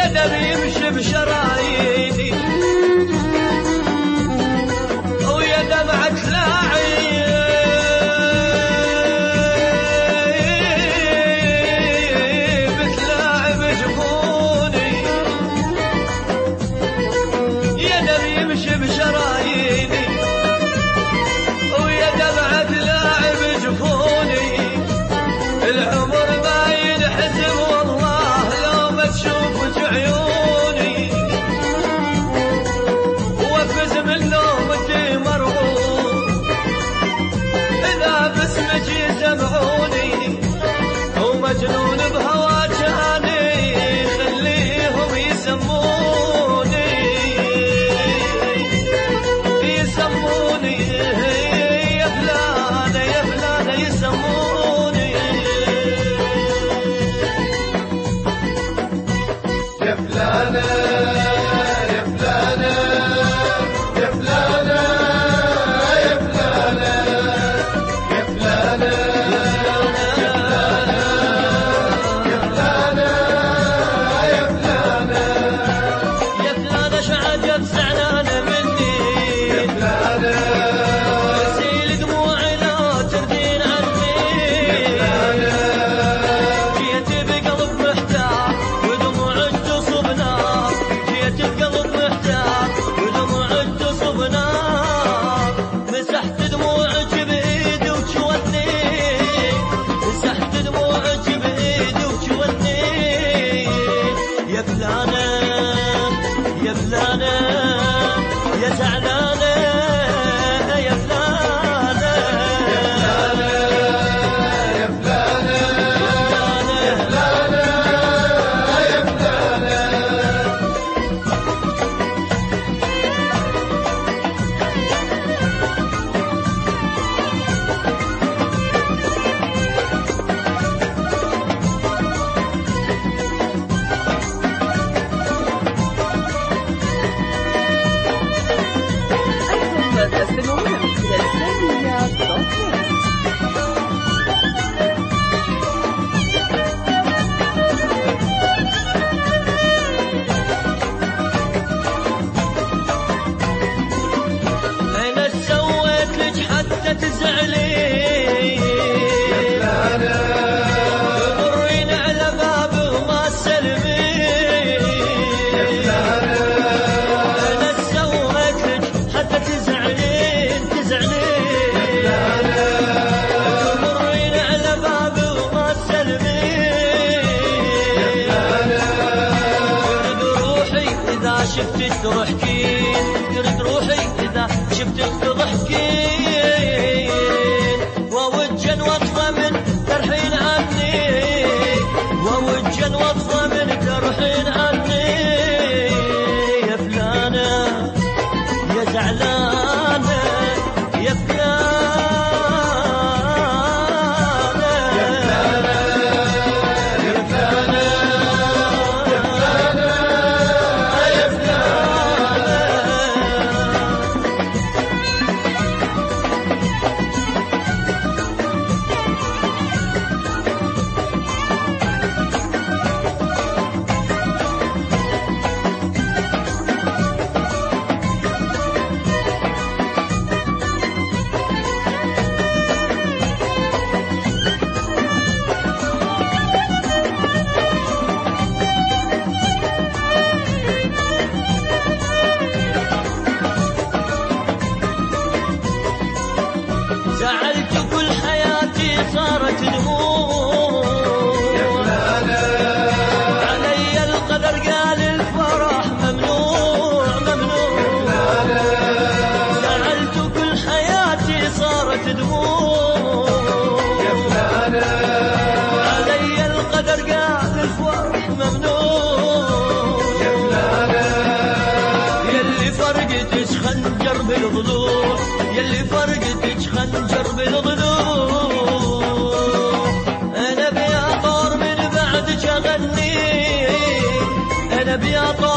دري يمشي بشراييني ويا دمعة لاعب تلاعب جفوني يا دري يمشي بشراييني ويا دمعة لاعب جفوني العمر ما ينحسب والله لو ما تشوفك عيوني وافز من نومتي مرغوب إذا باسمك يسمعوني ومجنون بهواك أني خليهم يسموني يا فلانة يا فلانة يسموني يا فلانة يا فلانة يا فلانة يا فلانة يا فلانة يا فلانة يا فلانة يا فلانة شعجب زعلانة مني يا فلانة غسيل دموعي لا تردين عني يا فلانة جيت بقلب محتار ودموعك تصب نار جيت بقلب محتار ودموعك تصب نار مسحت دموعك بإيدي وجودني مسحت دموعك بإيدي وجودني يا فلانة يا فلانة يا زعلانة يا فلانة يا فلانة يا فلانة يا فلانة أنتم تستمعون إلى الإسلامية.net. أنا سويت لك حتى تزعلي تمرين على باب وما تسلمي أنا سويت لك حتى تزعلين تمرين على باب وما تسلمي ترد روحي إذا شفتك تضحكين ترد روحي إذا شفتك تضحكين ووجا واطفى من ترحين عني ووجا واطفى من ترحين عني يا فلانة يا زعلانة يا فلانة يا فلانة يا فلانة يا فلانة يا فلانة زعلت كل حياتي صارت دموع علي القدر قال الفرح ممنوع زعلت كل حياتي صارت دموع علي القدر قال الفرح ممنوع يلي فرقتش خنجر بالضلوع يلي فرقتش خنجر بالضلوع أنا بيا طار من بعدك أغني أنا بيا طار